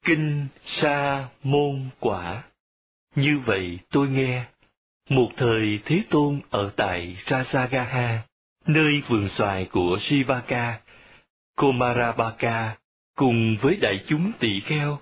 Kinh Sa Môn Quả. Như vậy tôi nghe, một thời Thế Tôn ở tại Rasagaha, nơi vườn xoài của Sivaka, Komarabaka, cùng với đại chúng tỳ kheo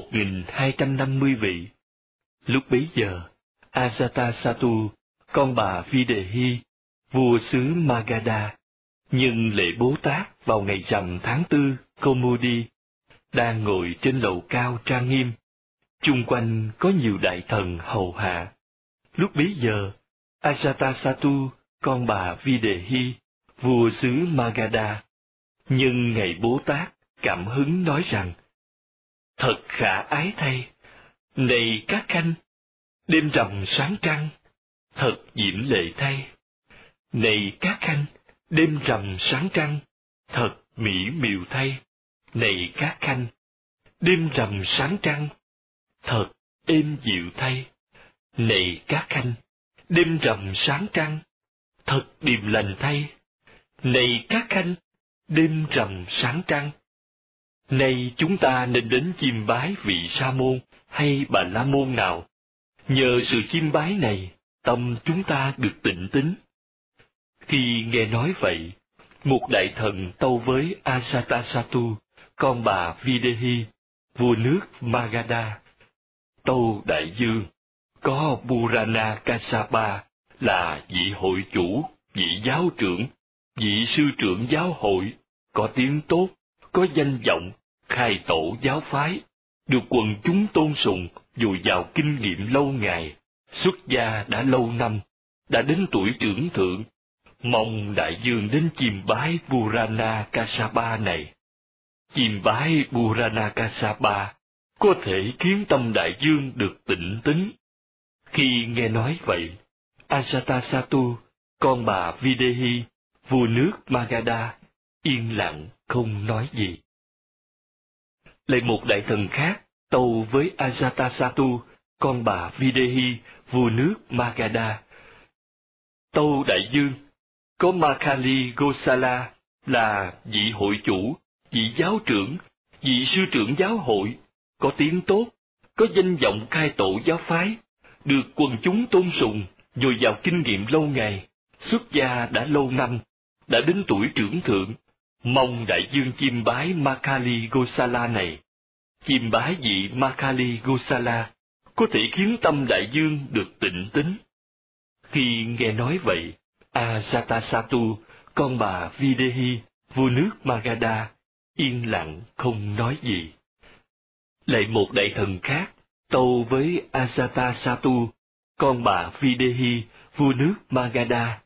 1.250 vị. Lúc bấy giờ, Ajatasattu, con bà Videhi, vua xứ Magadha, nhân lễ Bố Tát vào ngày rằm tháng 4 Komudi, đang ngồi trên lầu cao trang nghiêm. Chung quanh có nhiều đại thần hầu hạ. Lúc bấy giờ, Ajatasattu, con bà Videhi, vua xứ Magadha, nhân ngày Bố Tát cảm hứng nói rằng: Thật khả ái thay, này các khanh, đêm rằm sáng trăng, thật diễm lệ thay. Này các khanh, đêm rằm sáng trăng, thật mỹ miều thay. Này các khanh, đêm rằm sáng trăng, thật êm dịu thay. Này các khanh, đêm rằm sáng trăng, thật điềm lành thay. Này các khanh, đêm rằm sáng trăng. Nay chúng ta nên đến chiêm bái vị Sa môn hay Bà La môn nào. Nhờ sự chiêm bái này, tâm chúng ta được tịnh tín. Khi nghe nói vậy, một đại thần tâu với Ajatasattu, con bà Videhi, vua nước Magadha: Tâu đại dương, có Purana Kassapa là vị hội chủ, vị giáo trưởng, vị sư trưởng giáo hội, có tiếng tốt, có danh vọng, khai tổ giáo phái, được quần chúng tôn sùng, dồi dào kinh nghiệm lâu ngày, xuất gia đã lâu năm, đã đến tuổi trưởng thượng. Mong đại dương đến chiêm bái Purana Kassapa này. Chiêm bái Purana Kassapa có thể khiến tâm đại dương được tịnh tín. Khi nghe nói vậy, Ajatasattu, con bà Videhi, vua nước Magadha, yên lặng không nói gì. Lại một đại thần khác tâu với Ajatasattu, con bà Videhi, vua nước Magadha: Tâu đại dương, có Makkhali Gosala là vị hội chủ, vị giáo trưởng, vị sư trưởng giáo hội, có tiếng tốt, có danh vọng khai tổ giáo phái, được quần chúng tôn sùng, dồi dào kinh nghiệm lâu ngày, xuất gia đã lâu năm, đã đến tuổi trưởng thượng. Mong đại dương chiêm bái Makkhali Gosala này. Chiêm bái vị Makkhali Gosala có thể khiến tâm đại dương được tịnh tín. Khi nghe nói vậy, Ajatasattu, con bà Videhi, vua nước Magadha, yên lặng không nói gì. Lại một đại thần khác tâu với Ajatasattu, con bà Videhi, vua nước Magadha: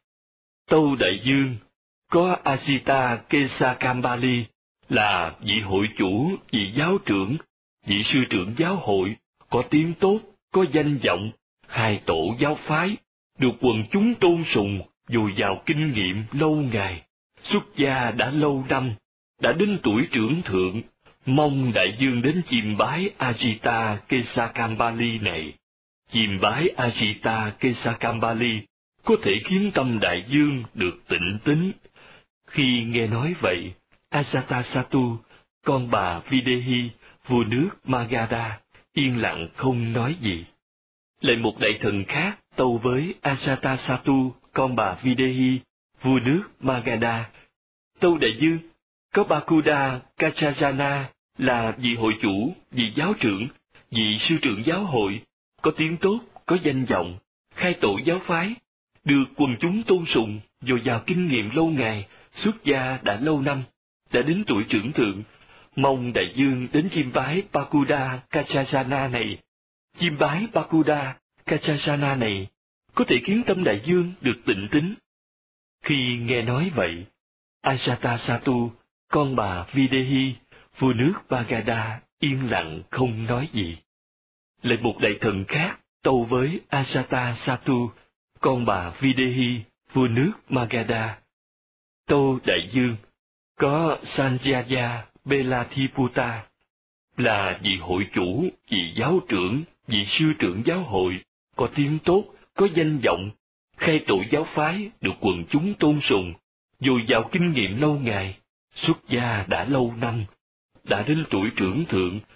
Tâu đại dương, có Ajita Kesakambali là vị hội chủ, vị giáo trưởng, vị sư trưởng giáo hội, có tiếng tốt, có danh vọng, khai tổ giáo phái, được quần chúng tôn sùng, dồi dào kinh nghiệm lâu ngày, xuất gia đã lâu năm, đã đến tuổi trưởng thượng. Mong đại dương đến chiêm bái Ajita Kesakambali này. Chiêm bái Ajita Kesakambali có thể khiến tâm đại dương được tịnh tín. Khi nghe nói vậy, Ajatasattu, con bà Videhi, vua nước Magadha, yên lặng không nói gì. Lại một đại thần khác tâu với Ajatasattu, con bà Videhi, vua nước Magadha: Tâu đại dương, có Bakuda Kachajana là vị hội chủ, vị giáo trưởng, vị sư trưởng giáo hội, có tiếng tốt, có danh vọng, khai tổ giáo phái, được quần chúng tôn sùng, dồi dào kinh nghiệm lâu ngày, xuất gia đã lâu năm, đã đến tuổi trưởng thượng. Mong đại dương đến chiêm bái Bakuda Kachajana này. Chiêm bái Bakuda Kachajana này có thể khiến tâm đại dương được tịnh tín. Khi nghe nói vậy, Ajatasattu, con bà Videhi, vua nước Magadha, yên lặng không nói gì. Lại một đại thần khác tâu với Ajatasattu, con bà Videhi, vua nước Magadha: Tâu đại dương, có Sanjaya Belatthiputta là vị hội chủ, vị giáo trưởng, vị sư trưởng giáo hội, có tiếng tốt, có danh vọng, khai tổ giáo phái, được quần chúng tôn sùng, dồi dào kinh nghiệm lâu ngày, xuất gia đã lâu năm, đã đến tuổi trưởng thượng.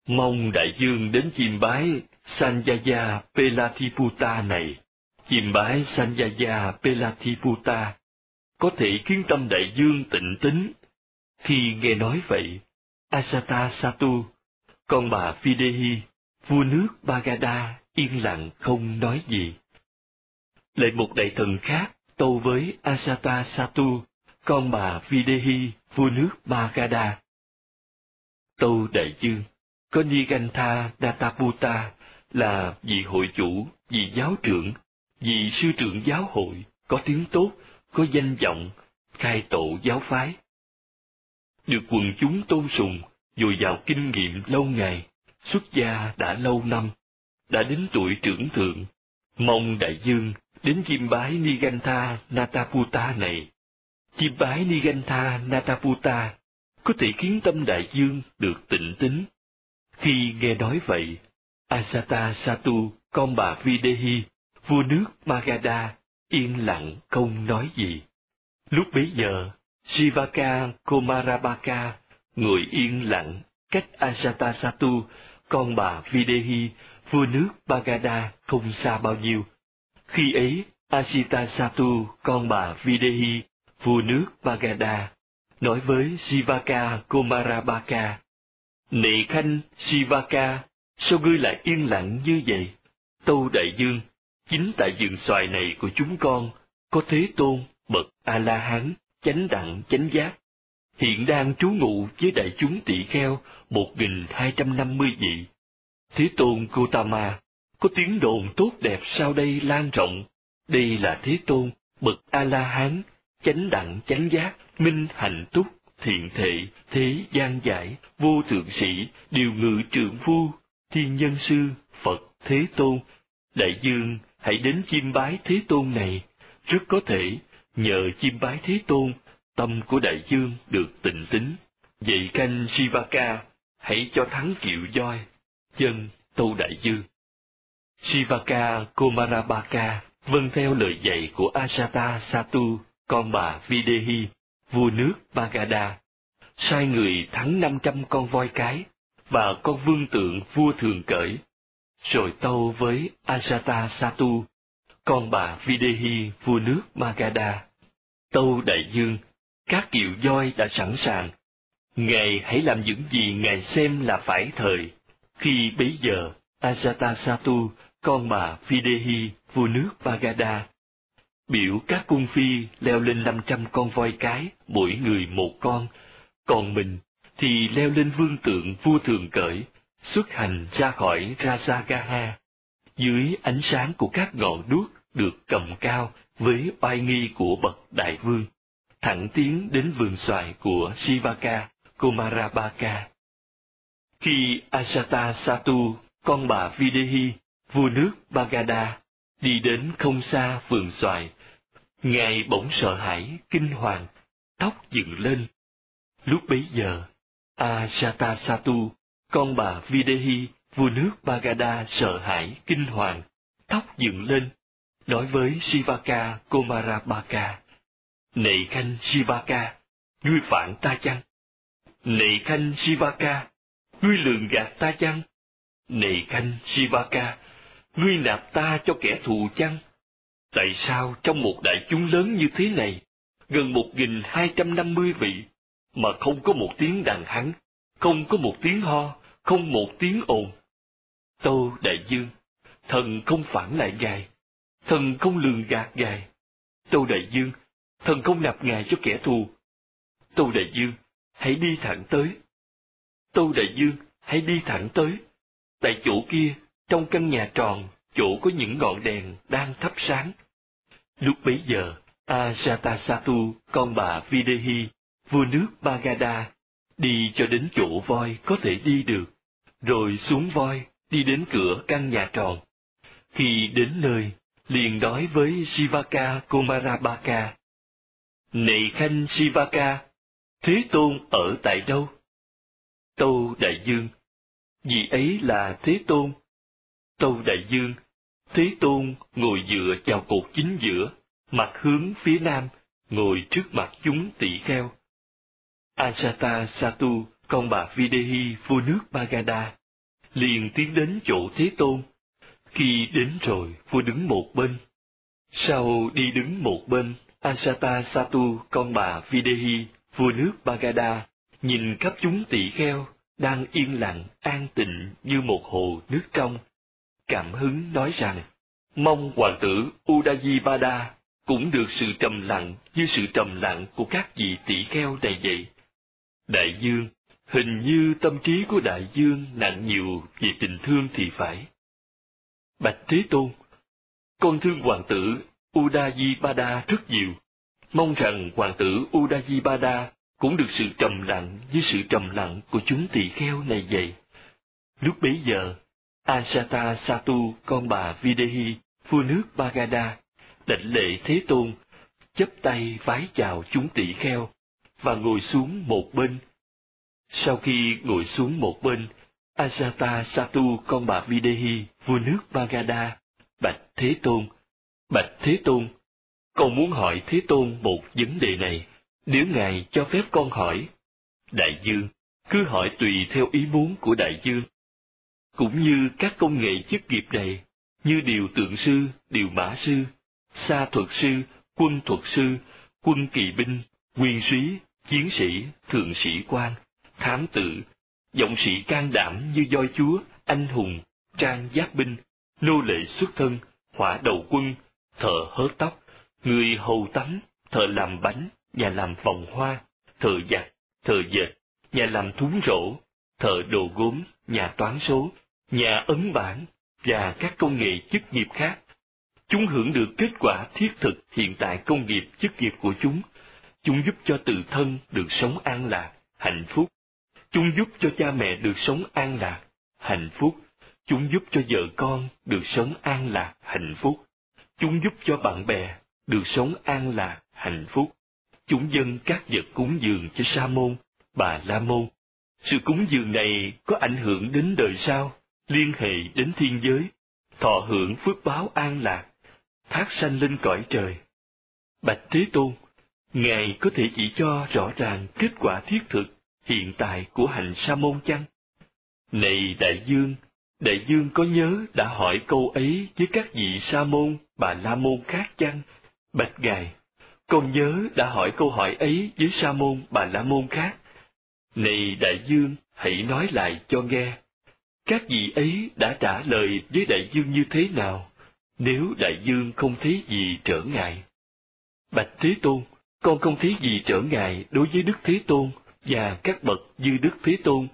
Mong đại dương đến chiêm bái Sanjaya Pelatiputta này. Chiêm bái Sanjaya Pelatiputta có thể khiến tâm đại dương tịnh tín. Khi nghe nói vậy, Ajatasattu, con bà Videhi, vua nước Magadha, yên lặng không nói gì. Lại một đại thần khác tâu với Ajatasattu, con bà Videhi, vua nước Magadha: Tâu đại dương, có Nigantha Dattaputta là vị hội chủ, vị giáo trưởng, vị sư trưởng giáo hội, có tiếng tốt, có danh vọng, khai tổ giáo phái, được quần chúng tôn sùng, dồi dào kinh nghiệm lâu ngày, xuất gia đã lâu năm, đã đến tuổi trưởng thượng. Mong đại dương đến chiêm bái Nigantha Dattaputta này. Chiêm bái Nigantha Dattaputta có thể khiến tâm đại dương được tịnh tín. Khi nghe nói vậy, Ajatasattu, con bà Videhi, vua nước Magadha, yên lặng không nói gì. Lúc bấy giờ, Sivaka Komarabaka ngồi yên lặng cách Ajatasattu, con bà Videhi, vua nước Magadha không xa bao nhiêu. Khi ấy, Ajatasattu, con bà Videhi, vua nước Magadha, nói với Sivaka Komarabaka: Nệ khanh Sivaka, sao ngươi lại yên lặng như vậy? Tâu đại dương, chính tại vườn xoài này của chúng con, có Thế Tôn, bậc A-la-hán, chánh đẳng chánh giác, hiện đang trú ngụ với đại chúng tỳ kheo 1250 vị. Thế Tôn Gautama, có tiếng đồn tốt đẹp sau đây lan rộng, đây là Thế Tôn, bậc A-la-hán, chánh đẳng chánh giác, minh hạnh túc, thiện thệ, thế gian giải, vô thượng sĩ, điều ngự trượng phu, thiên nhân sư, Phật Thế Tôn. Đại dương hãy đến chiêm bái Thế Tôn này, rất có thể nhờ chiêm bái Thế Tôn, tâm của đại dương được tịnh tín. Vậy khanh Sivaka, hãy cho thắng kiệu voi. Dân tâu đại dương. Sivaka Komarabaka vâng theo lời dạy của Ajatasattu, con bà Videhi, vua nước Magadha, sai người thắng 500 con voi cái và con vương tượng vua thường cởi, rồi tâu với Ajatasattu, con bà Videhi, vua nước Magadha: Tâu đại dương, các kiệu voi đã sẵn sàng, ngài hãy làm những gì ngài xem là phải thời. Khi bấy giờ, Ajatasattu, con bà Videhi, vua nước Magadha, biểu các cung phi leo lên 500 con voi cái, mỗi người một con, còn mình thì leo lên vương tượng vua thường cởi, xuất hành ra khỏi Rajagaha, dưới ánh sáng của các ngọn đuốc được cầm cao với oai nghi của bậc đại vương, thẳng tiến đến vườn xoài của Sivaka Komarabaka. Khi Ajatasattu, con bà Videhi, vua nước Magadha, đi đến không xa vườn xoài, ngài bỗng sợ hãi, kinh hoàng, tóc dựng lên. Lúc bấy giờ, Ajatasattu, con bà Videhi, vua nước Magadha sợ hãi, kinh hoàng, tóc dựng lên, nói với Sivaka Komarabaka: Này khanh Sivaka, ngươi phản ta chăng? Này khanh Sivaka, ngươi lường gạt ta chăng? Này khanh Sivaka, ngươi nạp ta cho kẻ thù chăng? Tại sao trong một đại chúng lớn như thế này, gần 1250 vị, mà không có một tiếng đàn hắn, không có một tiếng ho, không một tiếng ồn? Tâu đại dương, thần không phản lại ngài, thần không lường gạt ngài. Tâu đại dương, thần không nạp ngài cho kẻ thù. Tâu đại dương, hãy đi thẳng tới. Tâu đại dương, hãy đi thẳng tới. Tại chỗ kia, trong căn nhà tròn, chỗ có những ngọn đèn đang thắp sáng. Lúc bấy giờ, Ajatasattu, con bà Videhi, vua nước Magadha, đi cho đến chỗ voi có thể đi được, rồi xuống voi, đi đến cửa căn nhà tròn. Khi đến nơi, liền nói với Sivaka Komarabaka: Này khanh Sivaka, Thế Tôn ở tại đâu? Tâu đại dương, vị ấy là Thế Tôn. Tâu đại dương, Thế Tôn ngồi dựa vào cột chính giữa, mặt hướng phía nam, ngồi trước mặt chúng tỷ kheo. Ajatasattu, con bà Videhi, vua nước Magadha, liền tiến đến chỗ Thế Tôn. Khi đến rồi, vua đứng một bên. Sau đi đứng một bên, Ajatasattu, con bà Videhi, vua nước Magadha, nhìn khắp chúng tỳ kheo đang yên lặng, an tịnh như một hồ nước trong, cảm hứng nói rằng: mong hoàng tử Udayivada cũng được sự trầm lặng như sự trầm lặng của các vị tỷ kheo này vậy. Đại dương, hình như tâm trí của đại dương nặng nhiều về tình thương thì phải. Bạch Thế Tôn, con thương hoàng tử Udayivada rất nhiều, mong rằng hoàng tử Udayivada cũng được sự trầm lặng như sự trầm lặng của chúng tỳ kheo này vậy. Lúc bấy giờ, Ajatasattu, con bà Videhi, vua nước Magadha, đảnh lễ Thế Tôn, chắp tay vái chào chúng tỳ kheo và ngồi xuống một bên. Sau khi ngồi xuống một bên, Ajatasattu, con bà Videhi, vua nước Magadha, bạch Thế Tôn: bạch Thế Tôn, con muốn hỏi Thế Tôn một vấn đề này, nếu ngài cho phép con hỏi. Đại dương, cứ hỏi tùy theo ý muốn của đại dương. Cũng như các công nghệ chức nghiệp này, như điều tượng sư, điều mã sư, sa thuật sư, quân thuật sư, quân kỳ binh, nguyên soái, chiến sĩ, thượng sĩ quan, thám tử, dũng sĩ can đảm như voi chúa, anh hùng, trang giáp binh, nô lệ xuất thân, hỏa đầu quân, thợ hớt tóc, người hầu tắm, thợ làm bánh, nhà làm vòng hoa, thợ giặt, thợ dệt, nhà làm thúng rổ, thợ đồ gốm, nhà toán số, nhà ấn bản và các công nghệ chức nghiệp khác. Chúng hưởng được kết quả thiết thực hiện tại công nghiệp chức nghiệp của chúng. Chúng giúp cho tự thân được sống an lạc, hạnh phúc. Chúng giúp cho cha mẹ được sống an lạc, hạnh phúc. Chúng giúp cho vợ con được sống an lạc, hạnh phúc. Chúng giúp cho bạn bè được sống an lạc, hạnh phúc. Chúng dâng các vật cúng dường cho Sa môn, Bà La môn. Sự cúng dường này có ảnh hưởng đến đời sau, liên hệ đến thiên giới, thọ hưởng phước báo an lạc, thác sanh lên cõi trời. Bạch Thế Tôn, ngài có thể chỉ cho rõ ràng kết quả thiết thực hiện tại của hành Sa môn chăng? Này đại dương có nhớ đã hỏi câu ấy với các vị Sa môn, Bà La môn khác chăng? Bạch ngài, con nhớ đã hỏi câu hỏi ấy với Sa môn, Bà La môn khác. Này đại dương, hãy nói lại cho nghe. Các vị ấy đã trả lời với đại dương như thế nào, nếu đại dương không thấy gì trở ngại? Bạch Thế Tôn, con không thấy gì trở ngại đối với Đức Thế Tôn và các bậc như Đức Thế Tôn.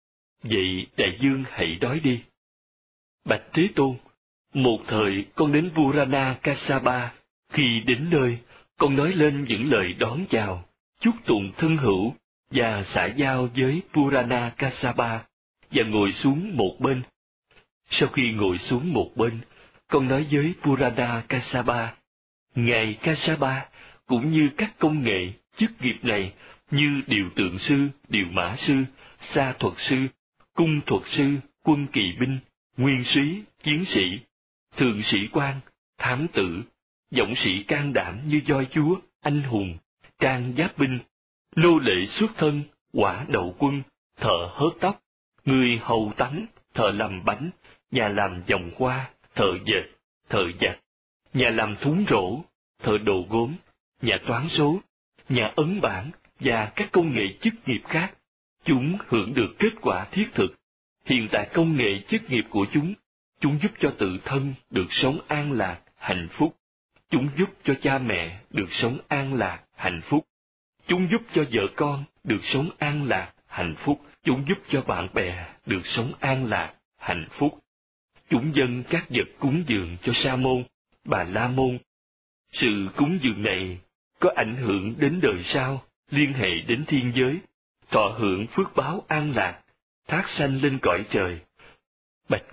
Vậy đại dương hãy nói đi. Bạch Thế Tôn, một thời con đến Purana Kassapa, khi đến nơi, con nói lên những lời đón chào, chúc tụng thân hữu và xã giao với Purana Kassapa và ngồi xuống một bên. Sau khi ngồi xuống một bên, con nói với Purana Kassapa: ngài Kassapa, cũng như các công nghệ, chức nghiệp này như điều tượng sư, điều mã sư, sa thuật sư, cung thuật sư, quân kỳ binh, nguyên soái, chiến sĩ, thượng sĩ quan, thám tử, dũng sĩ can đảm như voi chúa, anh hùng, trang giáp binh, nô lệ xuất thân, hỏa đậu quân, thợ hớt tóc, người hầu tắm, thợ làm bánh, nhà làm vòng hoa, thợ dệt, thợ giặt, nhà làm thúng rổ, thợ đồ gốm, nhà toán số, nhà ấn bản và các công nghệ chức nghiệp khác. Chúng hưởng được kết quả thiết thực hiện tại công nghệ chức nghiệp của chúng. Chúng giúp cho tự thân được sống an lạc, hạnh phúc. Chúng giúp cho cha mẹ được sống an lạc, hạnh phúc. Chúng giúp cho vợ con được sống an lạc, hạnh phúc. Chúng giúp cho bạn bè được sống an lạc, hạnh phúc. Chúng dâng các vật cúng dường cho Sa môn, Bà La môn. Sự cúng dường này có ảnh hưởng đến đời sau, liên hệ đến thiên giới, thọ hưởng phước báo an lạc, thác sanh lên cõi trời. Bạch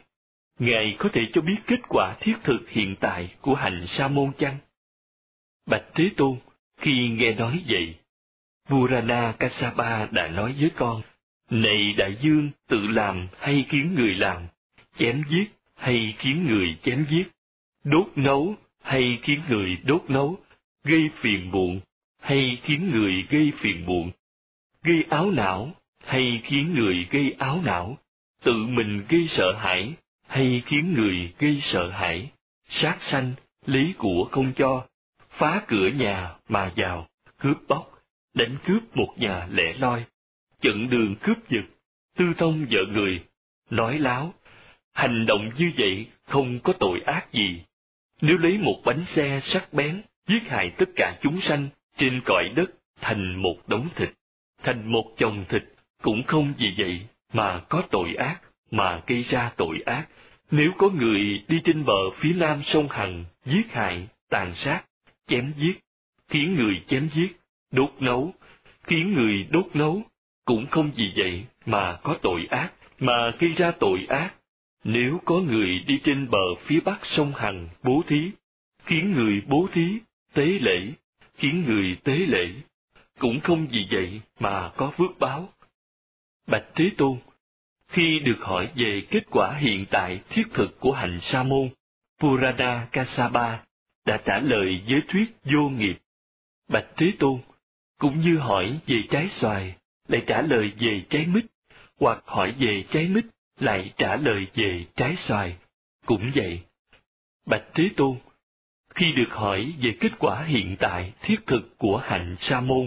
ngài có thể cho biết kết quả thiết thực hiện tại của hành Sa môn chăng? Bạch Thế Tôn, khi nghe nói vậy, Purana Kassapa đã nói với con: này đại dương, tự làm hay khiến người làm, chém giết hay khiến người chém giết, đốt nấu hay khiến người đốt nấu, gây phiền muộn hay khiến người gây phiền muộn, gây áo não hay khiến người gây áo não, tự mình gây sợ hãi hay khiến người gây sợ hãi, sát sanh, lấy của không cho, phá cửa nhà mà vào, cướp bóc, đánh cướp một nhà lẻ loi, chặn đường cướp giật, tư thông vợ người, nói láo. Hành động như vậy không có tội ác gì. Nếu lấy một bánh xe sắc bén, giết hại tất cả chúng sanh trên cõi đất thành một đống thịt, thành một chồng thịt, cũng không vì vậy mà có tội ác, mà gây ra tội ác. Nếu có người đi trên bờ phía nam sông Hằng, giết hại, tàn sát, chém giết, khiến người chém giết, đốt nấu, khiến người đốt nấu, cũng không vì vậy mà có tội ác, mà gây ra tội ác. Nếu có người đi trên bờ phía bắc sông Hằng bố thí, khiến người bố thí, tế lễ, khiến người tế lễ, cũng không vì vậy mà có phước báo. Bạch Thế Tôn, khi được hỏi về kết quả hiện tại thiết thực của hạnh sa môn, Purana Kassapa đã trả lời với thuyết vô nghiệp. Bạch Thế Tôn, cũng như hỏi về trái xoài, lại trả lời về trái mít, hoặc hỏi về trái mít, lại trả lời về trái xoài. Cũng vậy. Bạch Thế Tôn, khi được hỏi về kết quả hiện tại thiết thực của hạnh sa môn,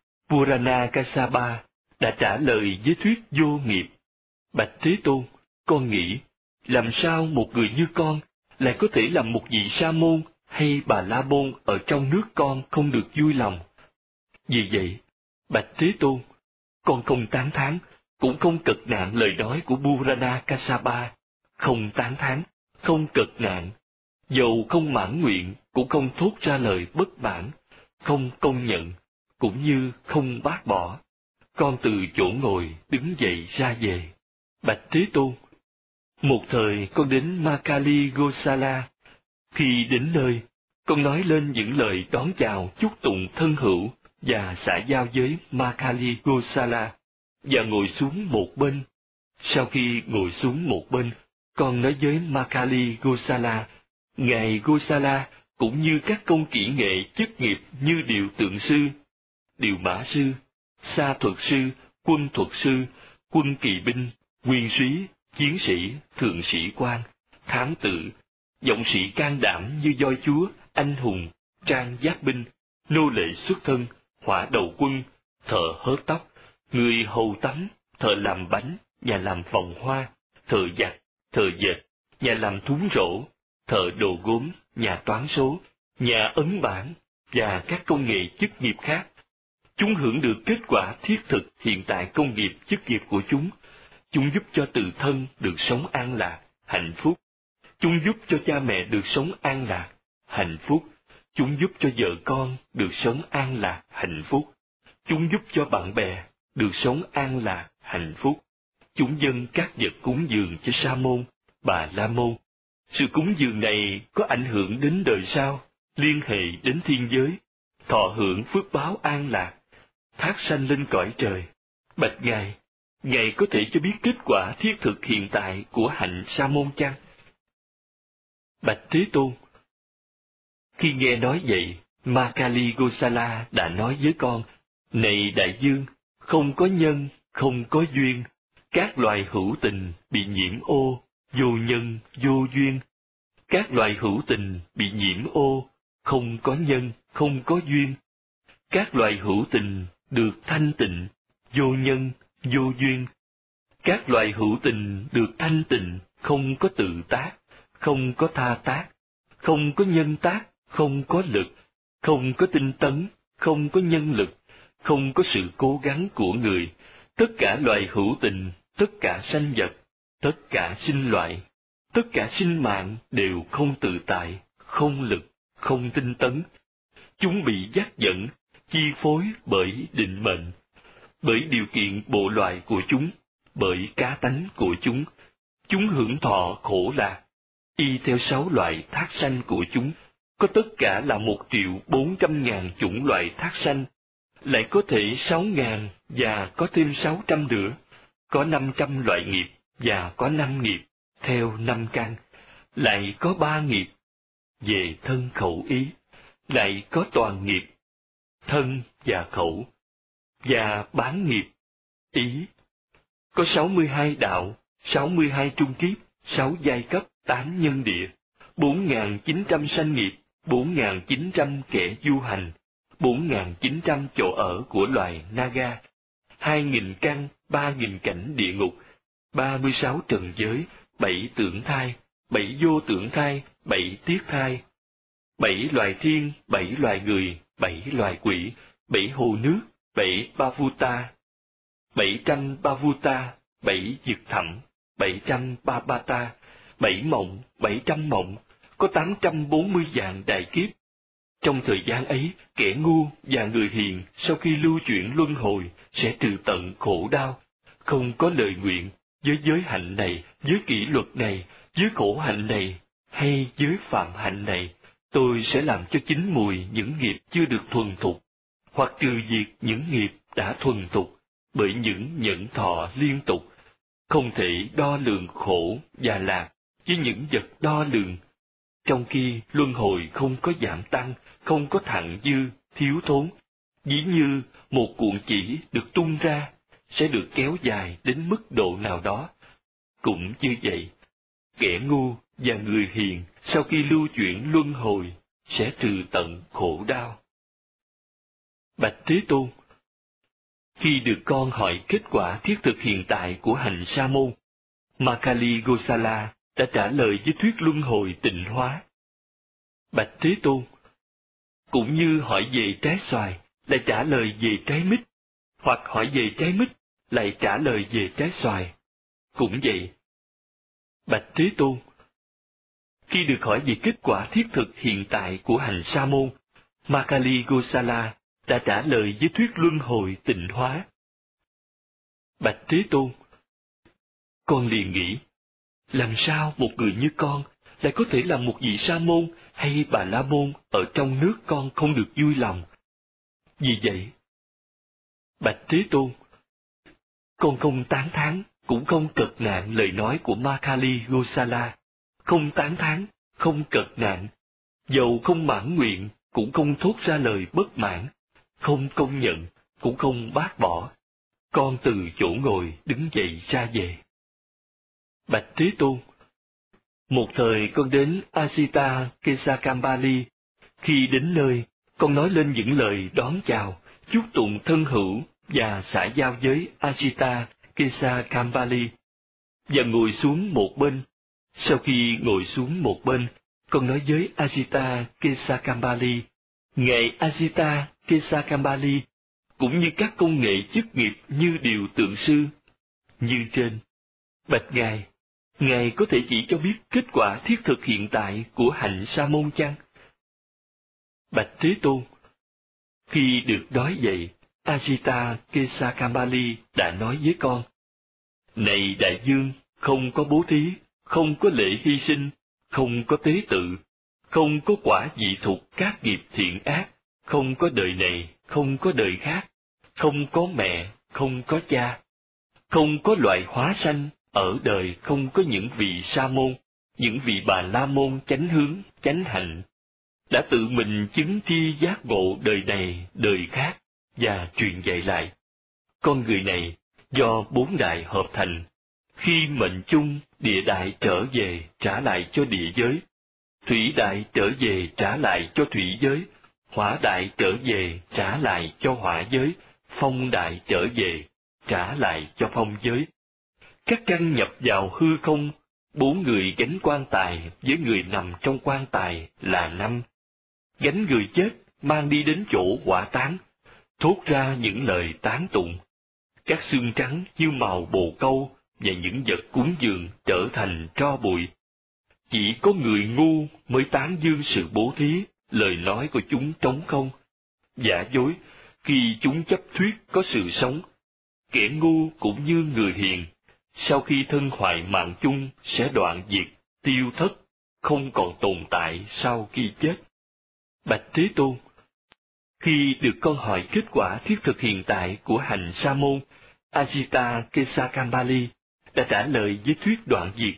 Purana Kassapa đã trả lời với thuyết vô nghiệp. Bạch Thế Tôn, con nghĩ, làm sao một người như con lại có thể làm một vị sa môn hay bà la môn ở trong nước con không được vui lòng? Vì vậy, Bạch Thế Tôn, con không tán thán, cũng không cật nạn lời nói của Purana Kassapa, không tán thán, không cật nạn, dầu không mãn nguyện cũng không thốt ra lời bất mãn, không công nhận, cũng như không bác bỏ. Con từ chỗ ngồi đứng dậy ra về. Bạch Thế Tôn, một thời con đến Makali Gosala. Khi đến nơi, con nói lên những lời đón chào chúc tụng thân hữu và xã giao với Makali Gosala, và ngồi xuống một bên. Sau khi ngồi xuống một bên, con nói với Makali Gosala, Ngài Gosala cũng như các công kỹ nghệ chức nghiệp như điều tượng sư, điều mã sư, sa thuật sư, quân thuật sư, quân kỳ binh, nguyên sĩ, chiến sĩ, thượng sĩ quan, thám tử, dũng sĩ can đảm như voi chúa, anh hùng, trang giáp binh, nô lệ xuất thân, hỏa đầu quân, thợ hớt tóc, người hầu tắm, thợ làm bánh, nhà làm vòng hoa, thợ giặt, thợ dệt, nhà làm thúng rổ, thợ đồ gốm, nhà toán số, nhà ấn bản và các công nghệ chức nghiệp khác. Chúng hưởng được kết quả thiết thực hiện tại công nghiệp chức nghiệp của chúng. Chúng giúp cho tự thân được sống an lạc, hạnh phúc. Chúng giúp cho cha mẹ được sống an lạc, hạnh phúc. Chúng giúp cho vợ con được sống an lạc, hạnh phúc. Chúng giúp cho bạn bè được sống an lạc, hạnh phúc. Chúng dâng các vật cúng dường cho sa môn, bà la môn. Sự cúng dường này có ảnh hưởng đến đời sau, liên hệ đến thiên giới, thọ hưởng phước báo an lạc, thác sanh lên cõi trời. Bạch Ngài, Ngài có thể cho biết kết quả thiết thực hiện tại của hạnh sa môn chăng? Bạch Thế Tôn, khi nghe nói vậy, Makali Gosala đã nói với con, này đại dương, không có nhân, không có duyên, các loài hữu tình bị nhiễm ô, vô nhân, vô duyên. Các loài hữu tình bị nhiễm ô, không có nhân, không có duyên. Các loài hữu tình được thanh tịnh, vô nhân, vô duyên. Các loài hữu tình được thanh tịnh, không có tự tác, không có tha tác, không có nhân tác, không có lực, không có tinh tấn, không có nhân lực, không có sự cố gắng của người. Tất cả loài hữu tình, tất cả sanh vật, tất cả sinh loại, tất cả sinh mạng đều không tự tại, không lực, không tinh tấn. Chúng bị dắt dẫn, chi phối bởi định mệnh, bởi điều kiện bộ loại của chúng, bởi cá tánh của chúng. Chúng hưởng thọ khổ lạc, y theo 6 loại thác sanh của chúng, có tất cả là 1.400.000 chủng loại thác sanh, lại có thể 6.000 và có thêm 600 nữa, có 500 loại nghiệp và có 5 nghiệp, theo 5 căn, lại có 3 nghiệp, về thân khẩu ý, lại có toàn nghiệp, thân và khẩu, và bán nghiệp, ý. Có 62 đạo, 62 trung kiếp, 6 giai cấp, 8 nhân địa, 4.900 sanh nghiệp, 4.900 kẻ du hành, 4.900 chỗ ở của loài Naga, 2.000 căn, 3.000 cảnh địa ngục, 36 trần giới, 7 tưởng thai, 7 vô tưởng thai, 7 tiết thai, 7 loài thiên, 7 loài người, 7 loài quỷ, 7 hồ nước, 7 Bavuta, 700 Bavuta, 7 vực thẳm, 700 Babata, 7 mộng, 700 mộng, có 840 vạn đại kiếp. Trong thời gian ấy, kẻ ngu và người hiền sau khi lưu chuyển luân hồi sẽ trừ tận khổ đau. Không có lời nguyện, với giới hạnh này, với kỷ luật này, với khổ hạnh này, hay với phạm hạnh này, tôi sẽ làm cho chín mùi những nghiệp chưa được thuần thục, hoặc trừ diệt những nghiệp đã thuần thục, bởi những nhẫn thọ liên tục, không thể đo lường khổ và lạc với những vật đo lường. Trong khi luân hồi không có giảm tăng, không có thặng dư, thiếu thốn, ví như một cuộn chỉ được tung ra, sẽ được kéo dài đến mức độ nào đó. Cũng như vậy, kẻ ngu và người hiền sau khi lưu chuyển luân hồi sẽ trừ tận khổ đau. Bạch Thế Tôn, khi được con hỏi kết quả thiết thực hiện tại của hành Sa môn, Makali Gosala đã trả lời với thuyết luân hồi tịnh hóa. Bạch Thế Tôn, cũng như hỏi về trái xoài lại trả lời về trái mít, hoặc hỏi về trái mít lại trả lời về trái xoài. Cũng vậy. Bạch Thế Tôn, khi được hỏi về kết quả thiết thực hiện tại của hành Sa môn, Makali Gosala đã trả lời với thuyết luân hồi tịnh hóa. Bạch Thế Tôn, con liền nghĩ, làm sao một người như con lại có thể làm một vị Sa môn hay Bà La môn ở trong nước con không được vui lòng? Vì vậy, Bạch Thế Tôn, con không tán thán cũng không cật nạn lời nói của Makali Gosala, không tán thán, không cật nạn, dầu không mãn nguyện cũng không thốt ra lời bất mãn, không công nhận cũng không bác bỏ. Con từ chỗ ngồi đứng dậy ra về. Bạch Thế Tôn, một thời con đến Asita Kesakambali. Khi đến nơi, con nói lên những lời đón chào, chúc tụng thân hữu và xã giao với Asita Kesakambali, và ngồi xuống một bên. Sau khi ngồi xuống một bên, con nói với Asita Kesakambali, ngài Asita Kesakambali, cũng như các công nghệ chức nghiệp như điều tượng sư, như trên. Bạch Ngài, Ngài có thể chỉ cho biết kết quả thiết thực hiện tại của hạnh Sa môn chăng? Bạch Thế Tôn, khi được nói vậy, Asita Kesakambali đã nói với con, này đại dương, không có bố thí, không có lễ hy sinh, không có tế tự, không có quả dị thục các nghiệp thiện ác, không có đời này, không có đời khác, không có mẹ, không có cha, không có loại hóa sanh, ở đời không có những vị Sa môn, những vị Bà La môn chánh hướng, chánh hạnh, đã tự mình chứng thi giác ngộ đời này, đời khác, và truyền dạy lại. Con người này, do bốn đại hợp thành, khi mệnh chung, địa đại trở về trả lại cho địa giới, thủy đại trở về trả lại cho thủy giới, hỏa đại trở về trả lại cho hỏa giới, phong đại trở về trả lại cho phong giới. Các căn nhập vào hư không, bốn người gánh quan tài với người nằm trong quan tài là 5. Gánh người chết mang đi đến chỗ hỏa táng, thốt ra những lời tán tụng. Các xương trắng như màu bồ câu và những vật cúng dường trở thành tro bụi. Chỉ có người ngu mới tán dương sự bố thí, lời nói của chúng trống không, giả dối khi chúng chấp thuyết có sự sống. Kẻ ngu cũng như người hiền, sau khi thân hoại mạng chung sẽ đoạn diệt, tiêu thất, không còn tồn tại sau khi chết. Bạch Thế Tôn, khi được con hỏi kết quả thiết thực hiện tại của hành Sa môn, Asita Kesakambali đã trả lời với thuyết đoạn diệt.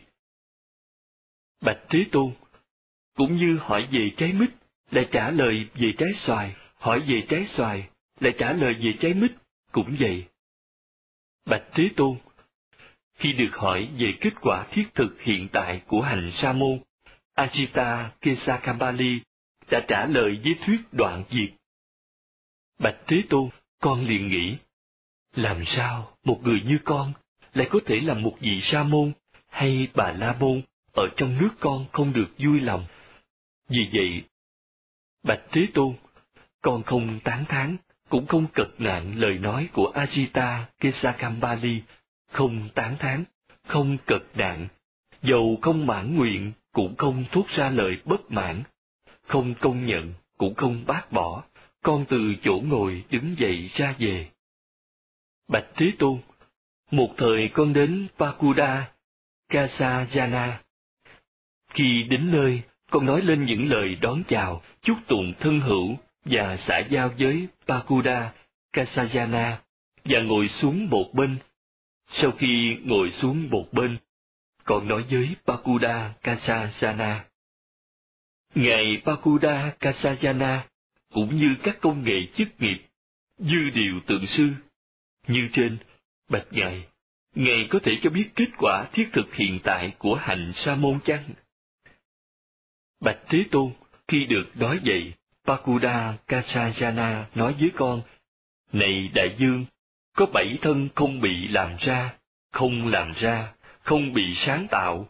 Bạch Thế Tôn, cũng như hỏi về trái mít, lại trả lời về trái xoài, hỏi về trái xoài, lại trả lời về trái mít, cũng vậy. Bạch Thế Tôn, Khi được hỏi về kết quả thiết thực hiện tại của hành sa môn, Ajita Kesakambali đã trả lời với thuyết đoạn diệt. Bạch Thế Tôn, con liền nghĩ, làm sao một người như con lại có thể làm một vị sa môn hay bà la môn ở trong nước con không được vui lòng? Vì vậy, Bạch Thế Tôn, con không tán thán, cũng không cật nạn lời nói của Ajita Kesakambali, không tán thán, không cật nạn, dầu không mãn nguyện cũng không thốt ra lời bất mãn, không công nhận cũng không bác bỏ, con từ chỗ ngồi đứng dậy ra về. Bạch Thế Tôn, một thời con đến Pakuda, Kasayana. Khi đến nơi, con nói lên những lời đón chào, chúc tụng thân hữu và xã giao với Pakuda, Kasayana, và ngồi xuống một bên. Sau khi ngồi xuống một bên, con nói với Pakuda Kasayana. Ngài Pakuda Kasayana, cũng như các công nghệ chức nghiệp, dư điều tượng sư, như trên, bạch Ngài, Ngài có thể cho biết kết quả thiết thực hiện tại của hành sa môn chăng? Bạch Thế Tôn, khi được nói vậy, Pakuda Kasayana nói với con, này đại dương, có 7 thân không bị làm ra, không làm ra, không bị sáng tạo,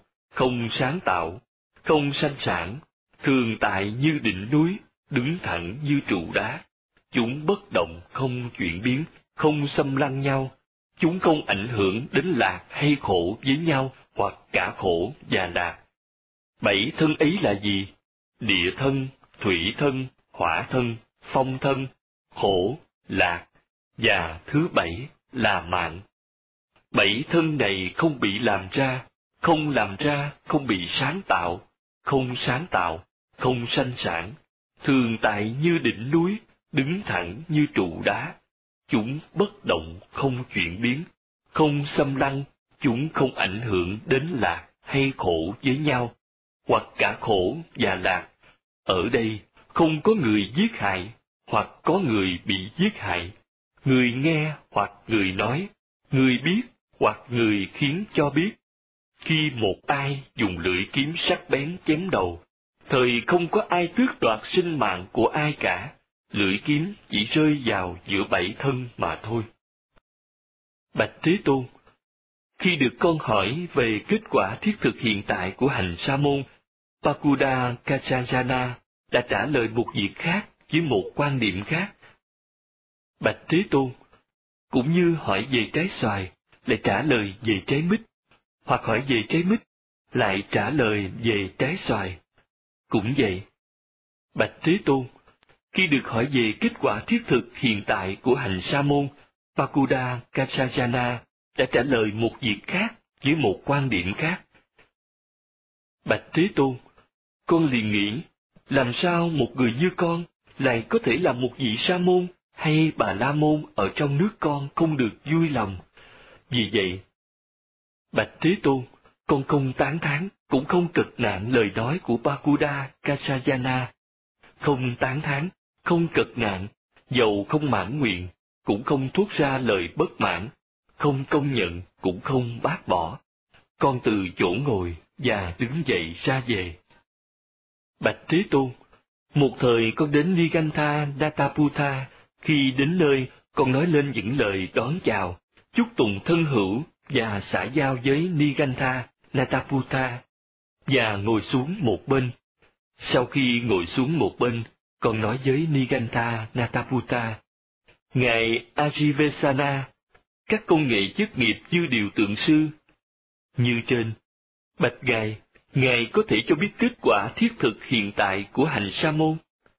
không sanh sản, thường tại như đỉnh núi, đứng thẳng như trụ đá. Chúng bất động không chuyển biến, không xâm lăng nhau. Chúng không ảnh hưởng đến lạc hay khổ với nhau, hoặc cả khổ và lạc. 7 thân ấy là gì? Địa thân, thủy thân, hỏa thân, phong thân, khổ, lạc, và thứ 7 là mạng. 7 thân này không bị làm ra, không bị sáng tạo, không sanh sản, thường tại như đỉnh núi, đứng thẳng như trụ đá. Chúng bất động không chuyển biến, không xâm lăng, chúng không ảnh hưởng đến lạc hay khổ với nhau, hoặc cả khổ và lạc. Ở đây không có người giết hại, hoặc có người bị giết hại, người nghe hoặc người nói, người biết hoặc người khiến cho biết. Khi một ai dùng lưỡi kiếm sắc bén chém đầu, thời không có ai tước đoạt sinh mạng của ai cả, lưỡi kiếm chỉ rơi vào giữa 7 thân mà thôi. Bạch Thế Tôn, khi được con hỏi về kết quả thiết thực hiện tại của hành sa môn, Pakuda Kasayana đã trả lời một việc khác với một quan điểm khác. Bạch Thế Tôn, cũng như hỏi về trái xoài, lại trả lời về trái mít, hoặc hỏi về trái mít, lại trả lời về trái xoài. Cũng vậy, Bạch Thế Tôn, khi được hỏi về kết quả thiết thực hiện tại của hành sa môn, Pakuda Kasayana đã trả lời một việc khác với một quan điểm khác. Bạch Thế Tôn, con liền nghĩ, làm sao một người như con lại có thể là một vị sa môn hay bà la môn ở trong nước con không được vui lòng? Vì vậy, Bạch Thế Tôn, con không tán thán, cũng không cực nạn lời nói của Pakuda Kasayana. Không tán thán, không cực nạn, dầu không mãn nguyện, cũng không thốt ra lời bất mãn, không công nhận, cũng không bác bỏ. Con từ chỗ ngồi và đứng dậy ra về. Bạch Thế Tôn, một thời con đến Nigantha Nataputha, khi đến nơi con nói lên những lời đón chào, chúc tụng thân hữu và xã giao với Nigantha Nataputha, và ngồi xuống một bên. Sau khi ngồi xuống một bên, con nói với Nigantha Nataputha, Ngài Ajivesana, các công nghệ chức nghiệp như điều tượng sư. Như trên, bạch Ngài có thể cho biết kết quả thiết thực hiện tại của hành sa môn?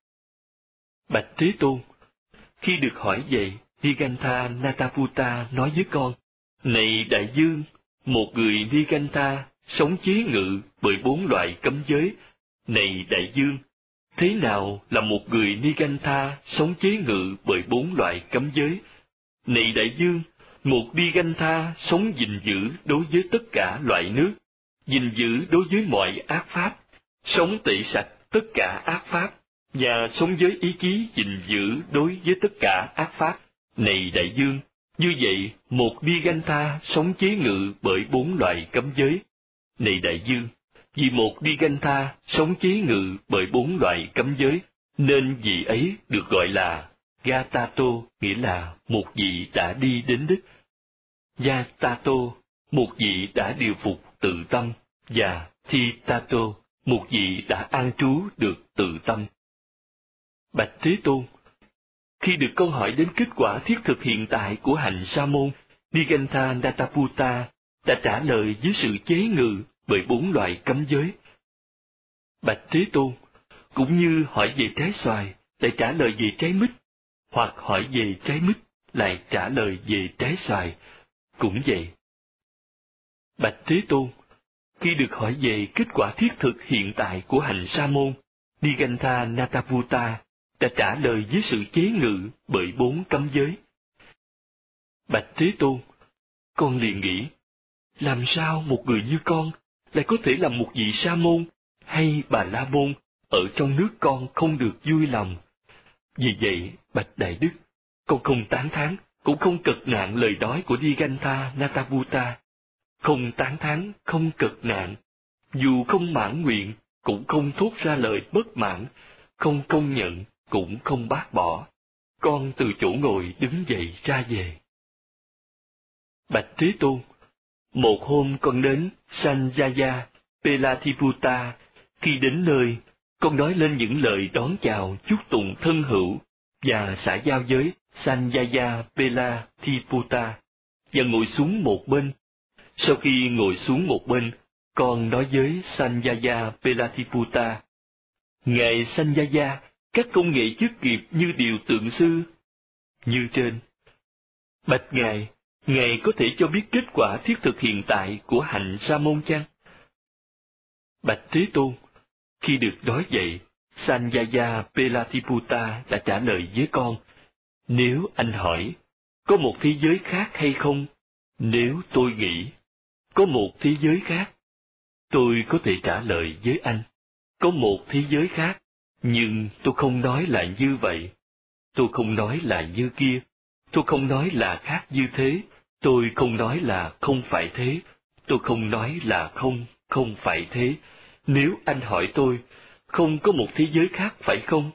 Bạch Thế Tôn, khi được hỏi vậy, Nigantha Nataputha nói với con, này đại dương, một người Nigantha sống chế ngự bởi 4 loại cấm giới. Này đại dương, thế nào là một người Nigantha sống chế ngự bởi 4 loại cấm giới? Này đại dương, một Nigantha sống gìn giữ đối với tất cả loại nước, gìn giữ đối với mọi ác pháp, sống tẩy sạch tất cả ác pháp, và sống với ý chí gìn giữ đối với tất cả ác pháp. Này đại dương, Như vậy, một Digantha sống chế ngự bởi 4 loại cấm giới. Này đại dương, vì một Digantha sống chế ngự bởi 4 loại cấm giới, nên vị ấy được gọi là Gatato, nghĩa là một vị đã đi đến đích. Yatato, một vị đã điều phục tự tâm, và Thitato, một vị đã an trú được tự tâm. Bạch Thế Tôn, khi được câu hỏi đến kết quả thiết thực hiện tại của hạnh sa môn, Digantha Nataputta đã trả lời với sự chế ngự bởi 4 loại cấm giới. Bạch Thế Tôn, cũng như hỏi về trái xoài lại trả lời về trái mít, hoặc hỏi về trái mít lại trả lời về trái xoài, cũng vậy. Bạch Thế Tôn, khi được hỏi về kết quả thiết thực hiện tại của hạnh sa môn, Digantha Nataputta đã trả lời với sự chế ngự bởi 4 cấm giới. Bạch Thế Tôn, con liền nghĩ, làm sao một người như con lại có thể làm một vị sa môn hay bà la môn ở trong nước con không được vui lòng? Vì vậy, bạch Đại Đức, con không tán thán, cũng không cật nạn lời nói của Digantha Nataputta. Không tán thán, không cật nạn, dù không mãn nguyện, cũng không thốt ra lời bất mãn, không công nhận, cũng không bác bỏ. Con từ chỗ ngồi đứng dậy ra về. Bạch Thế Tôn, một hôm con đến Sanjaya Pelatiputta, khi đến nơi, con nói lên những lời đón chào chúc tụng thân hữu và xã giao với Sanjaya Pelatiputta, và ngồi xuống một bên. Sau khi ngồi xuống một bên, con nói với Sanjaya Pelatiputta, Ngài Sanjaya, các công nghệ chức nghiệp như điều tượng sư, như trên. Bạch Ngài, Ngài có thể cho biết kết quả thiết thực hiện tại của hạnh sa môn chăng? Bạch Thế Tôn, khi được nói vậy, Sanjaya Pelatiputta đã trả lời với con, nếu anh hỏi, có một thế giới khác hay không? Nếu tôi nghĩ, có một thế giới khác, tôi có thể trả lời với anh, có một thế giới khác, nhưng tôi không nói là như vậy. Tôi không nói là như kia. Tôi không nói là khác như thế. Tôi không nói là không phải thế. Tôi không nói là không phải thế. Nếu anh hỏi tôi, không có một thế giới khác phải không?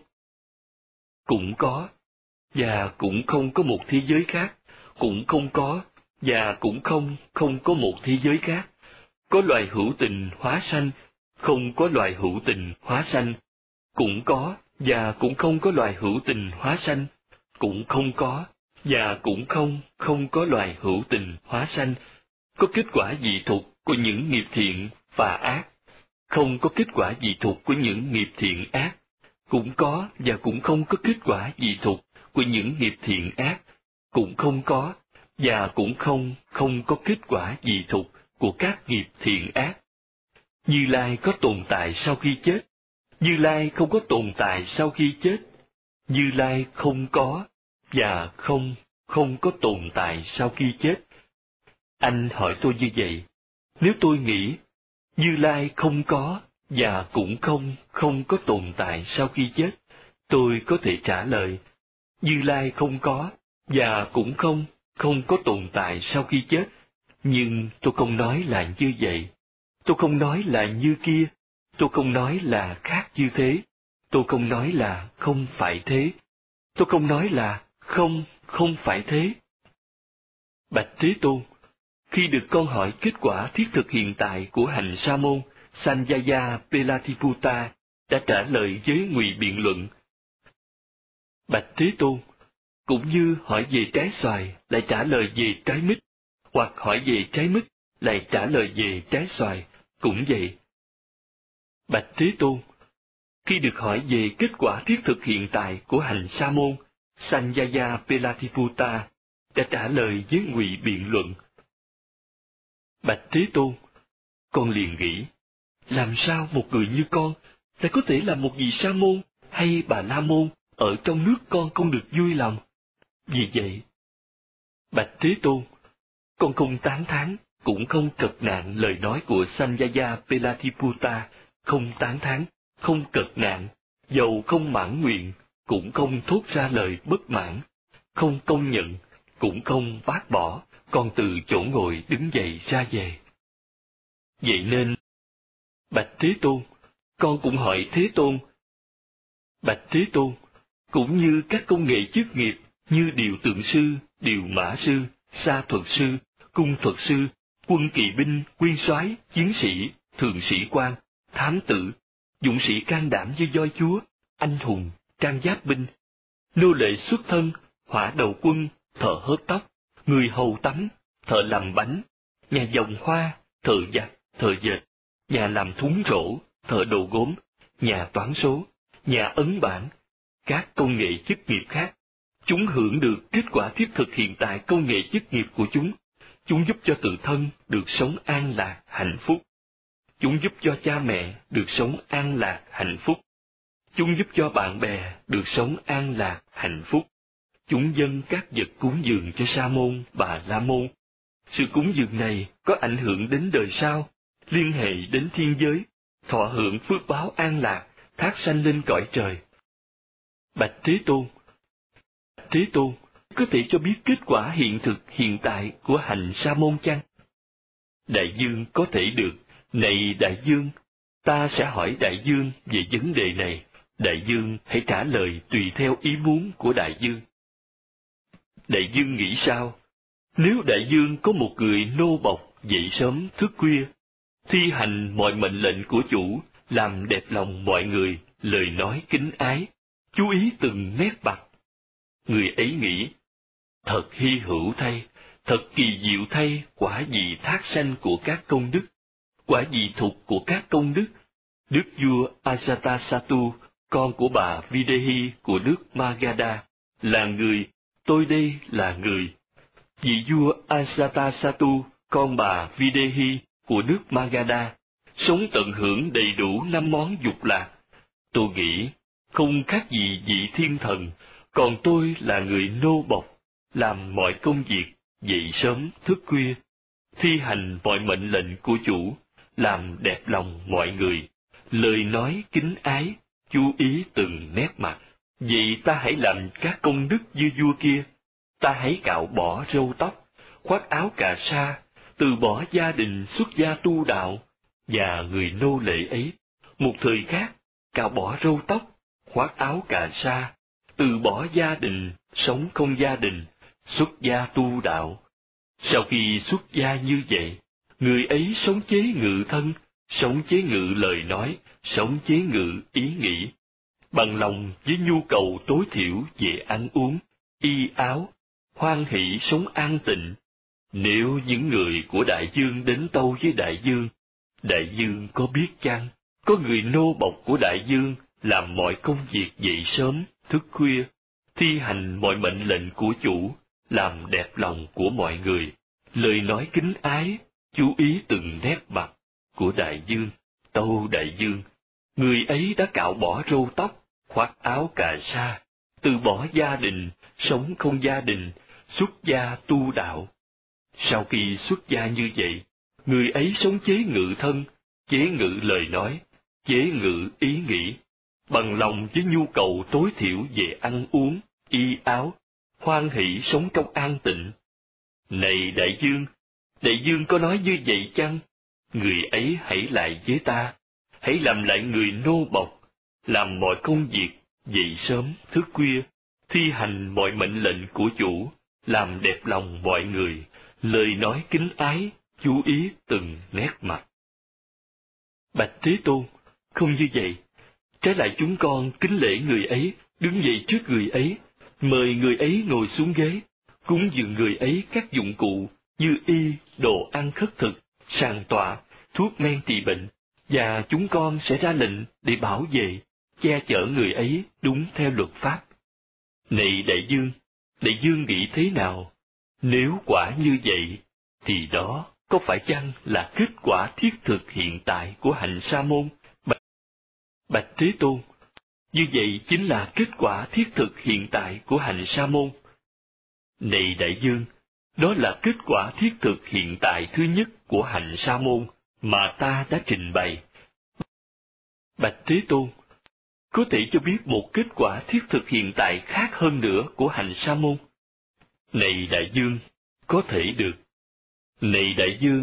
Cũng có, và cũng không có một thế giới khác. Cũng không có, và cũng không có một thế giới khác. Có loài hữu tình hóa sanh, không có loài hữu tình hóa sanh. Cũng có, và cũng không có loài hữu tình hóa sanh. Cũng không có, và cũng không có loài hữu tình hóa sanh. Có kết quả dị thục của những nghiệp thiện và ác. Không có kết quả dị thục của những nghiệp thiện ác. Cũng có, và cũng không có kết quả dị thục của những nghiệp thiện ác. Cũng không có, và cũng không có kết quả dị thục của các nghiệp thiện ác. Như Lai có tồn tại sau khi chết. Như Lai không có tồn tại sau khi chết. Như Lai không có, và không có tồn tại sau khi chết. Anh hỏi tôi như vậy, nếu tôi nghĩ Như Lai không có, và cũng không có tồn tại sau khi chết, tôi có thể trả lời, Như Lai không có, và cũng không có tồn tại sau khi chết, nhưng tôi không nói là như vậy. Tôi không nói là như kia, tôi không nói là khác như thế, tôi không nói là không phải thế, tôi không nói là không phải thế. Bạch Thế Tôn, khi được con hỏi kết quả thiết thực hiện tại của hành sa môn, Sanjaya Pelatiputta đã trả lời với ngụy biện luận. Bạch Thế Tôn, cũng như hỏi về trái xoài lại trả lời về trái mít, hoặc hỏi về trái mít lại trả lời về trái xoài, cũng vậy. Bạch Thế Tôn, khi được hỏi về kết quả thiết thực hiện tại của hành sa môn, Sanjaya Pelatiputta đã trả lời với ngụy biện luận. Bạch Thế Tôn, con liền nghĩ, làm sao một người như con lại có thể là một vị sa môn hay bà la môn ở trong nước con không được vui lòng? Vì vậy, Bạch Thế Tôn, con không tán thán, cũng không cật nạn lời nói của Sanjaya Pelatiputta, không tán thán, không cật nạn, dầu không mãn nguyện, cũng không thốt ra lời bất mãn, không công nhận, cũng không bác bỏ, con từ chỗ ngồi đứng dậy ra về. Vậy nên, bạch Thế Tôn, con cũng hỏi Thế Tôn. Bạch Thế Tôn, cũng như các công nghệ chức nghiệp như điều tượng sư, điều mã sư, sa thuật sư, cung thuật sư, quân kỳ binh, nguyên soái, chiến sĩ, thượng sĩ quan, thám tử, dũng sĩ can đảm như voi chúa, anh hùng, trang giáp binh, nô lệ xuất thân, hỏa đầu quân, thợ hớt tóc, người hầu tắm, thợ làm bánh, nhà dòng hoa, thợ giặt, thợ dệt, nhà làm thúng rổ, thợ đồ gốm, nhà toán số, nhà ấn bản, các công nghệ chức nghiệp khác. Chúng hưởng được kết quả thiết thực hiện tại công nghệ chức nghiệp của chúng. Chúng giúp cho tự thân được sống an lạc, hạnh phúc. Chúng giúp cho cha mẹ được sống an lạc, hạnh phúc. Chúng giúp cho bạn bè được sống an lạc, hạnh phúc. Chúng dâng các vật cúng dường cho Sa môn, Bà La môn. Sự cúng dường này có ảnh hưởng đến đời sau, liên hệ đến thiên giới, thọ hưởng phước báo an lạc, thác sanh lên cõi trời. Bạch Thế Tôn, Thế Tôn, có thể cho biết kết quả hiện thực hiện tại của hành Sa môn chăng? Đại dương có thể được. Này Đại dương, ta sẽ hỏi Đại dương về vấn đề này. Đại dương hãy trả lời tùy theo ý muốn của Đại dương. Đại dương nghĩ sao? Nếu Đại dương có một người nô bộc dậy sớm thức khuya, thi hành mọi mệnh lệnh của chủ, làm đẹp lòng mọi người, lời nói kính ái, chú ý từng nét mặt. Người ấy nghĩ, thật hy hữu thay, thật kỳ diệu thay quả vị thác sanh của các công đức, quả vị thục của các công đức. Đức vua Ajatasattu, con của bà Videhi của nước Magadha, là người, tôi đây là người. Vị vua Ajatasattu, con bà Videhi của nước Magadha, sống tận hưởng đầy đủ 5 món dục lạc. Tôi nghĩ, không khác gì vị thiên thần, còn tôi là người nô bộc, làm mọi công việc, dậy sớm thức khuya, thi hành mọi mệnh lệnh của chủ, làm đẹp lòng mọi người, lời nói kính ái, chú ý từng nét mặt. Vậy ta hãy làm các công đức như vua kia, ta hãy cạo bỏ râu tóc, khoác áo cà sa, từ bỏ gia đình xuất gia tu đạo, và người nô lệ ấy, một thời khác, cạo bỏ râu tóc, khoác áo cà sa, từ bỏ gia đình, sống không gia đình, xuất gia tu đạo. Sau khi xuất gia như vậy, người ấy sống chế ngự thân, sống chế ngự lời nói, sống chế ngự ý nghĩ, bằng lòng với nhu cầu tối thiểu về ăn uống, y áo, hoan hỷ sống an tịnh. Nếu những người của đại dương đến tâu với đại dương có biết chăng, có người nô bộc của đại dương làm mọi công việc dậy sớm, thức khuya, thi hành mọi mệnh lệnh của chủ, làm đẹp lòng của mọi người, lời nói kính ái, chú ý từng nét mặt của đại dương, tâu đại dương, người ấy đã cạo bỏ râu tóc, khoác áo cà sa, từ bỏ gia đình, sống không gia đình, xuất gia tu đạo. Sau khi xuất gia như vậy, người ấy sống chế ngự thân, chế ngự lời nói, chế ngự ý nghĩ, bằng lòng với nhu cầu tối thiểu về ăn uống, y áo, hoan hỷ sống trong an tịnh. Này đại dương có nói như vậy chăng? Người ấy hãy lại với ta, hãy làm lại người nô bộc, làm mọi công việc, dậy sớm, thức khuya, thi hành mọi mệnh lệnh của chủ, làm đẹp lòng mọi người, lời nói kính ái, chú ý từng nét mặt. Bạch Thế Tôn, không như vậy. Trái lại chúng con kính lễ người ấy, đứng dậy trước người ấy, mời người ấy ngồi xuống ghế, cúng dường người ấy các dụng cụ như y, đồ ăn khất thực, sàn tọa, thuốc men trị bệnh, và chúng con sẽ ra lệnh để bảo vệ, che chở người ấy đúng theo luật pháp. Này đại dương nghĩ thế nào? Nếu quả như vậy, thì đó có phải chăng là kết quả thiết thực hiện tại của hạnh Sa môn? Bạch Thế Tôn, như vậy chính là kết quả thiết thực hiện tại của hạnh Sa môn. Này đại dương, đó là kết quả thiết thực hiện tại thứ nhất của hạnh Sa môn mà ta đã trình bày. Bạch Thế Tôn, có thể cho biết một kết quả thiết thực hiện tại khác hơn nữa của hạnh Sa môn? Này đại dương, có thể được. Này đại dương,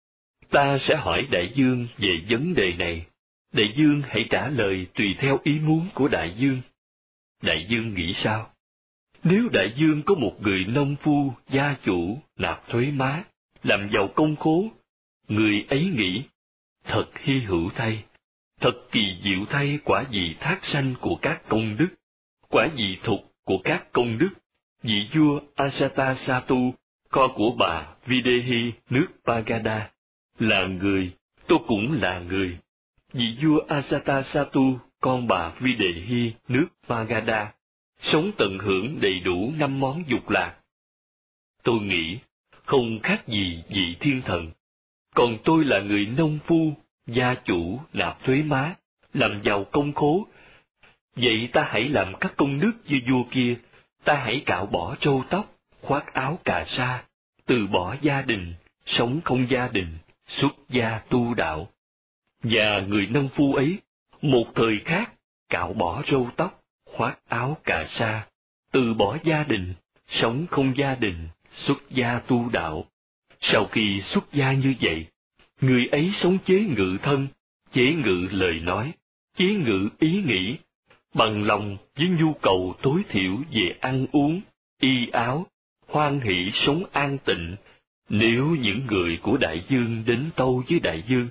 ta sẽ hỏi đại dương về vấn đề này. Đại dương hãy trả lời tùy theo ý muốn của đại dương. Đại dương nghĩ sao? Nếu đại dương có một người nông phu, gia chủ, nạp thuế má, làm giàu công khố, người ấy nghĩ, thật hy hữu thay, thật kỳ diệu thay quả vị thác sanh của các công đức, quả vị thục của các công đức. Vị vua Ajatasattu, con của bà Videhi nước Magadha, là người, tôi cũng là người. Vị vua Ajatasattu, con bà Videhi nước Magadha, sống tận hưởng đầy đủ 5 món dục lạc. Tôi nghĩ, không khác gì vị thiên thần. Còn tôi là người nông phu, gia chủ, nạp thuế má, làm giàu công khố. Vậy ta hãy làm các công đức như vua kia, ta hãy cạo bỏ râu tóc, khoác áo cà sa, từ bỏ gia đình, sống không gia đình, xuất gia tu đạo. Và người nông phu ấy, một thời khác, cạo bỏ râu tóc, khoác áo cà sa, từ bỏ gia đình, sống không gia đình, xuất gia tu đạo. Sau khi xuất gia như vậy, người ấy sống chế ngự thân, chế ngự lời nói, chế ngự ý nghĩ, bằng lòng với nhu cầu tối thiểu về ăn uống, y áo, hoan hỷ sống an tịnh. Nếu những người của đại dương đến tâu với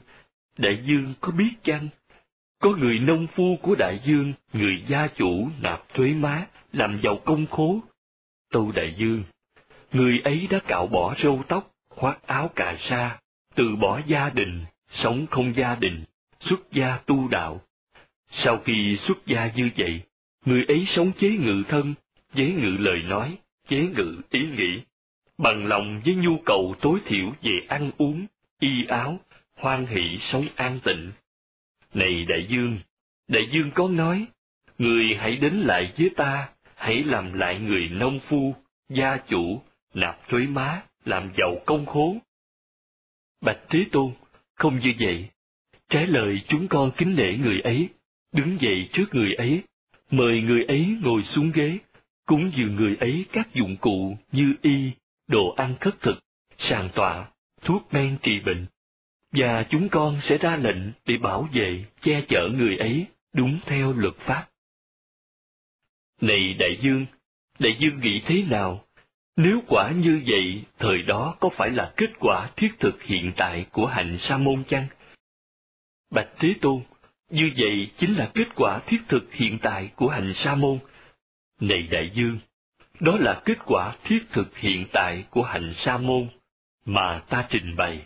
đại dương có biết chăng? Có người nông phu của đại dương, người gia chủ nạp thuế má, làm giàu công khố. Tâu đại dương, người ấy đã cạo bỏ râu tóc, khoác áo cà sa, từ bỏ gia đình, sống không gia đình, xuất gia tu đạo. Sau khi xuất gia như vậy, người ấy sống chế ngự thân, chế ngự lời nói, chế ngự ý nghĩ, bằng lòng với nhu cầu tối thiểu về ăn uống, y áo, hoan hỷ sống an tịnh. Này đại dương có nói, người hãy đến lại với ta, hãy làm lại người nông phu, gia chủ, nạp thuế má, làm giàu công khố. Bạch Thế Tôn, không như vậy. Trái lời chúng con kính nể người ấy, đứng dậy trước người ấy, mời người ấy ngồi xuống ghế, cúng dường người ấy các dụng cụ như y, đồ ăn khất thực, sàn tọa, thuốc men trị bệnh. Và chúng con sẽ ra lệnh để bảo vệ, che chở người ấy đúng theo luật pháp. Này đại dương nghĩ thế nào? Nếu quả như vậy, thời đó có phải là kết quả thiết thực hiện tại của hạnh sa môn chăng? Bạch Thế Tôn, như vậy chính là kết quả thiết thực hiện tại của hạnh sa môn. Này đại dương, đó là kết quả thiết thực hiện tại của hạnh sa môn mà ta trình bày.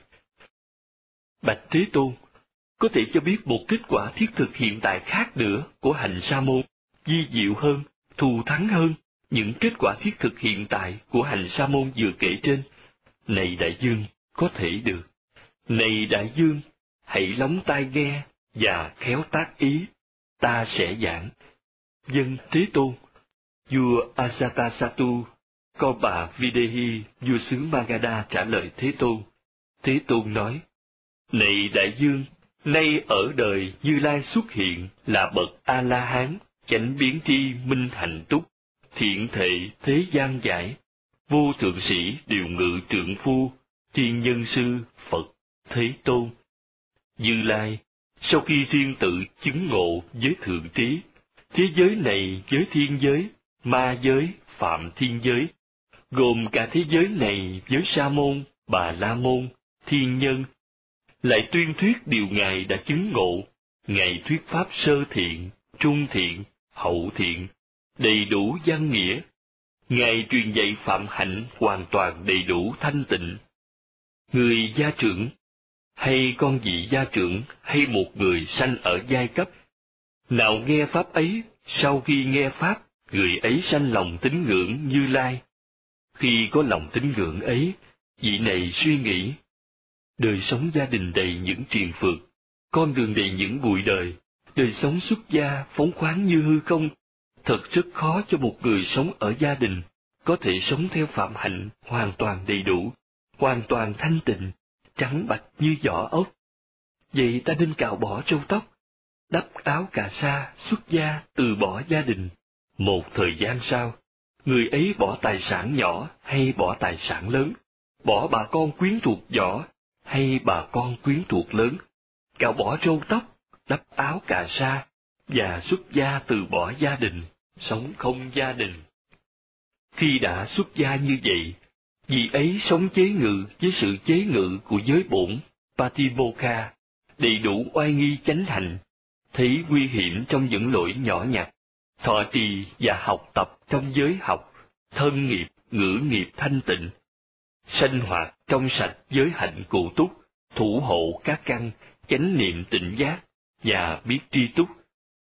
Bạch Thế Tôn, có thể cho biết một kết quả thiết thực hiện tại khác nữa của hạnh sa môn, vi diệu hơn, thù thắng hơn những kết quả thiết thực hiện tại của hạnh sa môn vừa kể trên. Này đại dương, có thể được. Này đại dương, hãy lắng tai nghe và khéo tác ý, ta sẽ giảng. Dân Thế Tôn. Vua Ajatasattu, con bà Videhi, vua xứ Magadha trả lời Thế Tôn. Thế Tôn nói, này đại dương, nay ở đời Như Lai xuất hiện là bậc A-la-hán, chánh biến tri minh hạnh túc, thiện thệ thế gian giải, vô thượng sĩ điều ngự trượng phu, thiên nhân sư Phật Thế Tôn. Như Lai, sau khi thiên tự chứng ngộ với thượng trí, thế giới này với thiên giới, ma giới, phạm thiên giới, gồm cả thế giới này với sa môn, bà la môn, thiên nhân, lại tuyên thuyết điều Ngài đã chứng ngộ. Ngài thuyết pháp sơ thiện, trung thiện, hậu thiện, đầy đủ văn nghĩa. Ngài truyền dạy phạm hạnh hoàn toàn đầy đủ thanh tịnh. Người gia trưởng, hay con vị gia trưởng, hay một người sanh ở giai cấp, nào nghe pháp ấy, sau khi nghe pháp, người ấy sanh lòng tín ngưỡng Như Lai. Khi có lòng tín ngưỡng ấy, vị này suy nghĩ, đời sống gia đình đầy những triền phược, con đường đầy những bụi đời sống xuất gia phóng khoáng như hư không, thật rất khó cho một người sống ở gia đình có thể sống theo phạm hạnh hoàn toàn đầy đủ, hoàn toàn thanh tịnh, trắng bạch như vỏ ốc. Vậy ta nên cạo bỏ râu tóc, đắp áo cà sa, xuất gia, từ bỏ gia đình. Một thời gian sau, người ấy bỏ tài sản nhỏ hay bỏ tài sản lớn, bỏ bà con quyến thuộc nhỏ hay bà con quyến thuộc lớn, cạo bỏ râu tóc, đắp áo cà sa, và xuất gia từ bỏ gia đình, sống không gia đình. Khi đã xuất gia như vậy, vị ấy sống chế ngự với sự chế ngự của giới bổn, Patimokkha, đầy đủ oai nghi chánh hành, thấy nguy hiểm trong những lỗi nhỏ nhặt, thọ trì và học tập trong giới học, thân nghiệp, ngữ nghiệp thanh tịnh, sanh hoạt trong sạch giới hạnh cụ túc, thủ hộ các căn, chánh niệm tỉnh giác và biết tri túc,